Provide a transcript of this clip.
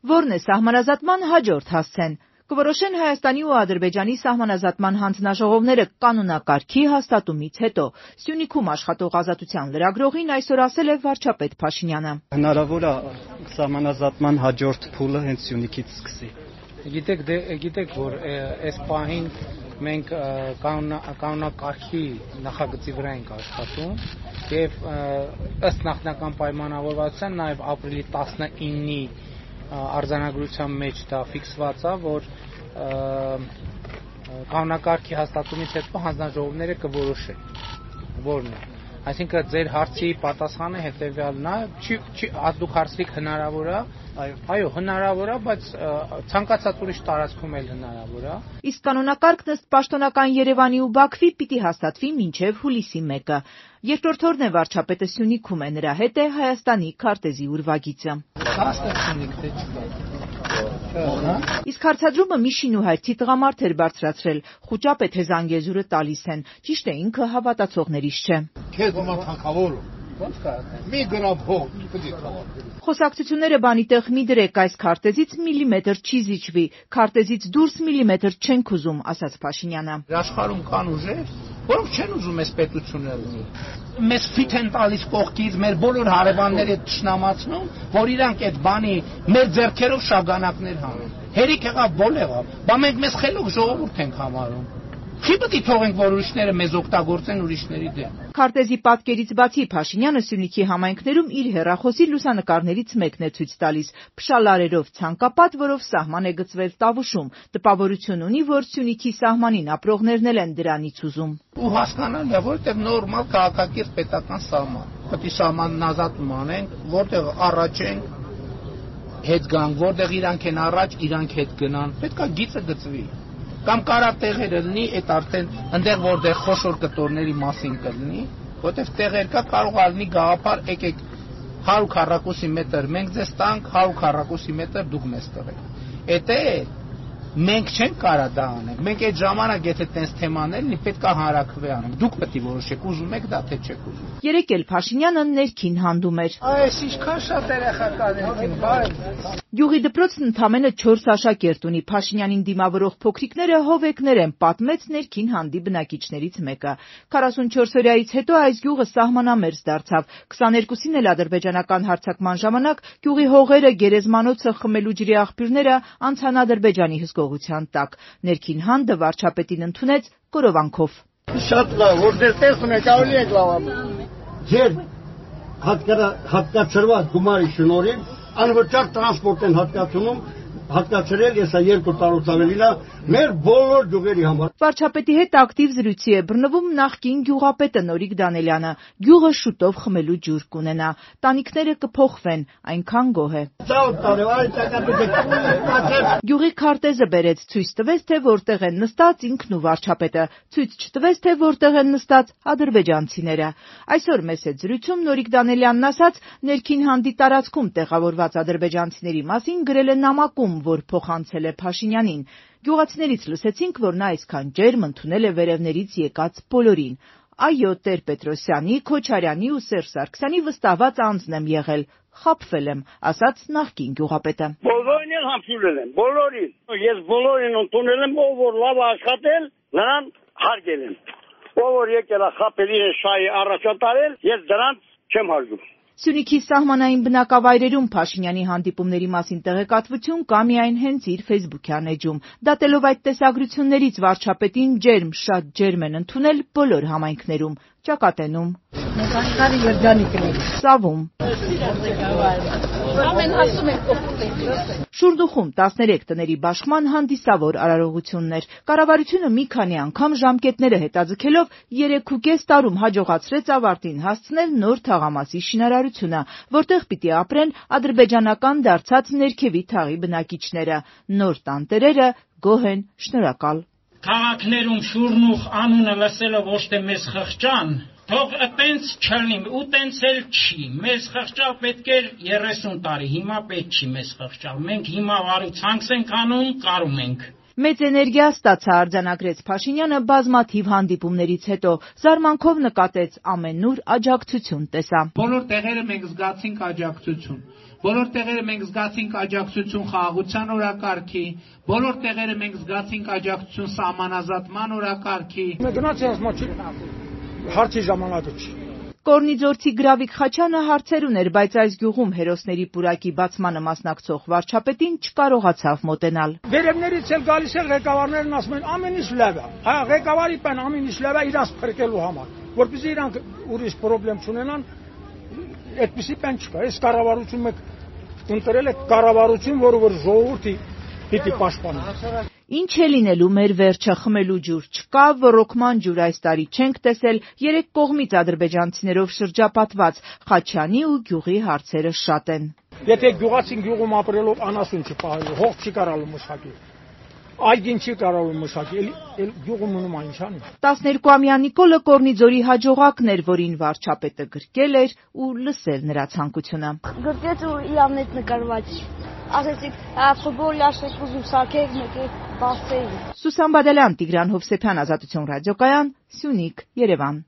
Որն է սահմանազատման հաջորդ հասցեն։ Կորոշեն Հայաստանի ու Ադրբեջանի սահմանազատման հանձնաժողովները կանոնակարգի հաստատումից հետո։ Սյունիքում աշխատող Ազատության լրագրողին այսօր ասել է վարչապետ Փաշինյանը։ Հնարավոր է սահմանազատման հաջորդ փուլը հենց Սյունիքից սկսի։ Գիտեք, որ այս պահին մենք կանոնակարգի նախագծի վրա ենք աշխատում եւ ըստ նախնական պայմանավորվածության նաեւ ապրիլի 19-ի արձանագրության մեջ դա ֆիքսված է, որ կանոնակարգի հաստատումից հետո հանձնաժողովները կորոշեն որն է։ Այսինքն ձեր հարցի պատասխանը հետեւյալն է, դուք հարցրիք հնարավոր է, այո, հնարավոր է, բայց ցանկացած ուրիշ տարածքում էլ հնարավոր է։ Իսկ կանոնակարգն ըստ պաշտոնական Երևանի ու Բաքվի պիտի հաստատվի մինչև հուլիսի 1-ը։ Երկրորդ օրն է վարչապետը Սյունիքում է, նրա հետ է Հայաստանի քարտեզի ուրվագիծը։ Իսկ հարցադրումը մի շինուհայրցի տղամարդ էր բարձրացրել, խուճապետ Հեզանգեզուրը տալիս են, ճիշտ է ինքը հավատացողներից չէ։ Մի գրամ փող պիտի թողա։ Խոսակցությունները բանի տեղ մի դրեք, այս քարտեզից միլիմետր չի զիջվի, քարտեզից դուրս միլիմետր չենք ուզում, ասաց Փաշինյանը։ Աշխարհում կան ուժեր, որոնք չեն ուզում այս պետությունը լինի։ Մեզ ֆիտ են տալիս կողքից, մեր բոլոր հարևանները ճշնամացնում, որ իրանք այդ բանի մեր ձեռքերով շագանակներ հանեն։ Հերիք եղավ, բոլ եղավ, բա մենք մեզ խելոք ժողովուրդ ենք համարում։ Չի պետք է թողենք, որ ուրիշները մեզ օգտագործեն ուրիշների դեմ։ Քարտեզի պատկերից բացի Փաշինյանը Սյունիքի համայնքներում իր հեռախոսի լուսանկարներից մեկն է ցույց տալիս՝ փշալարերով ցանկապատ, որով սահման է գծվել Տավուշում, տպավորություն ունի, որ Սյունիքի սահմանին ապրողներն էլ են դրանից ուզում։ Ու հասկանալի է, որովհետև նորմալ քաղաքակիրթ պետական սահման։ Պետք է սահմանն ազատում անենք, որտեղ առաջ ենք, հետ գանք, որտեղ իրանք են առաջ, իրանք հետ գնան։ Պետք է գիծը գծվի։ Կամ կարա տեղերը լինի, այդ արդեն այնտեղ որտեղ խոշոր կտորների մասին կլինի, որտեղ տեղեր կա կարող է լինի գաղափար, եկեք 100 քառակուսի մետր մենք ձեզ տանք, 100 քառակուսի մետր դուք մեզ տվեք։ Էդ է մենք չենք կարա դա անենք։ Մենք այդ ժամանակ եթե տենց թեմաներ լինի, պետք է հանրաքվե անենք։ Դուք պետք է որոշեք, ուզում եք դա թե չեք ուզում։ Երեկ էլ Փաշինյանը ներքին հանդում էր։ Այս ինչքան շատ երեխա կան, բայ։ Գյուղի դպրոցն ընդամենը 4 աշակերտ ունի, Փաշինյանին դիմավորող փոքրիկները հովեկներ են, պատմեց ներքին հանդի բնակիչներից մեկը։ 44-օրյայից հետո այս գյուղը սահմանամերձ դարձավ։ 22-ին էլ ադրբեջանական հարձակման ժամանակ գյուղի հողերը, գերեզմանոցը, խմելու ջրի աղբյուրները անցան Ադրբեջանի հսկողության տակ։ Ներքին հանդը վարչապետին ընդունեց կորովանքով։ Շատ լավ, որ դες տեսնում եք, ավելի եք լավ։ Ձեր հատկացրված գումարի շնորհիվ անվճար տրանսպորտ են հատկացրել, եսա 2 տարուց ավելին է, մեր բոլոր գյուղերի համար։ Վարչապետի հետ ակտիվ զրույցի է բռնվում նախկին գյուղապետը Նորիկ Դանելյանը։ Գյուղը շուտով խմելու ջուր կունենա, տանիքները կփոխվեն, այնքան գոհ է։ Գյուղի քարտեզը բերեց, ցույց տվեց, թե որտեղ են նստած ինքն ու վարչապետը, ցույց չտվեց, թե որտեղ են նստած ադրբեջանցիները։ Այսօր մեծ զրույցում Նորիկ Դանելյանն ասաց, ներքին հանդի տարածքում տեղավորված ադրբեջանցիների մասին գրել է նամակում, որ փոխանցել է Փաշինյանին։ Գյուղացիներից լսեցինք, որ նա այսքան ջերմ ընդունել է վերևներից եկած բոլորին։ Այո, Տեր-Պետրոսյանի, Քոչարյանի ու Սերժ Սարգսյանի վստահված անձն եմ եղել, խաբվել եմ, ասաց նախկին գյուղապետը։ Բոլորին էլ համբուրել եմ, բոլորին։ Ես բոլորին ընդունել եմ, ով որ լավ աշխատել, նրան հարգել եմ։ Ով որ եկել է խաբել իր շահի առաջատարել, ես դրանց չեմ հարգում։ Սյունիքի սահմանային բնակավայրերում Փաշինյանի հանդիպումների մասին տեղեկատվություն կա միայն հենց իր ֆեյսբուքյան էջում։ Դատելով այդ տեսագրություններից վարչապետին ջերմ, շատ ջերմ են ընդունել բոլոր համայնքներում, Ճակատենում, Սավում, Շուրդուխում 13 տների բաշխման հանդիսավոր արարողություններ։ Կառավարությունը մի քանի անգամ ժամկետները հետաձգելով 3.5 տարում հաջողացրեց ավարտին հասցնել նոր թաղամասի շինարարությունը, որտեղ պիտի ապրեն ադրբեջանական դարձած ներքևի թաղի բնակիչները։ Նոր տանտերերը գոհ են, շնորհակալ։ Քաղաքներում Շուրնուխ անունը լսելով ոչ թե մեզ խղճան, թող տենց չլինի, ու տենց էլ չի։ Մեզ խղճալ պետք էր 30 տարի, հիմա պետք չի մեզ խղճալ։ Մենք հիմա վարու ցանց ենք անում, կարում ենք։ Մեծ էներգիա ստացա արձանագրեց Փաշինյանը բազմաթիվ հանդիպումներից հետո, զարմանքով նկատեց ամենուր աջակցություն տեսա։ Բոլոր տեղերը մենք զգացինք աջակցություն։ Բոլոր տեղերը մենք զգացինք աջակցություն խաղաղության օրակարգի, բոլոր տեղերը մենք զգացինք աջակցություն սահմանազատման օրակարգի։ Հարցի ժամանակը չի։ Կորնիձորցի Գրավիկ Խաչյանը հարցեր ուներ, բայց այս գյուղում հերոսների պուրակի բացմանը մասնակցող վարչապետին չկարողացավ մոտենալ։ Վերևներից էլ գալիս է ղեկավարներն ասում են ամեն ինչ լավ է։ Ղեկավարի պեն ամեն ինչ լավ է իրանց փրկելու համար, որպեսզի իրանք ուրիշ խնդրեմ չունենան, այդպեսի պեն չկա։ Այս կառավարությունը ընտրել է կառավարություն, որը ժողովրդի պիտի պաշտպանի։ Ինչ է լինելու մեր վերջը խմելու ջուր չկա, ոռոգման ջուր այս տարի չենք տեսել, երեք կողմից ադրբեջանցիներով շրջապատված Խաչյանի ու գյուղի հարցերը շատ են։ Եթե գյուղացին գյուղում ապրելով անասուն չպահել, հող չի կարալու մշակի, այգին չի կարալու մշակի, էլ գյուղում մնում այն չանի։ 12-ամյա Նիկոլը Կորնիձորի հաջողակն էր, որին վարչապետը գրկել էր ու լսել նրա ցանկությունը։ Գրկեց ու իրանետ նկարված։ Ասեցիք, ֆուտբոլ լաշեք ուզում սարքեք մեկը բացեին։ Սուսան Բադալյան, Տիգրան Հովսեփյան, Ազատություն ռադիոկայան, Սյունիք, Երևան։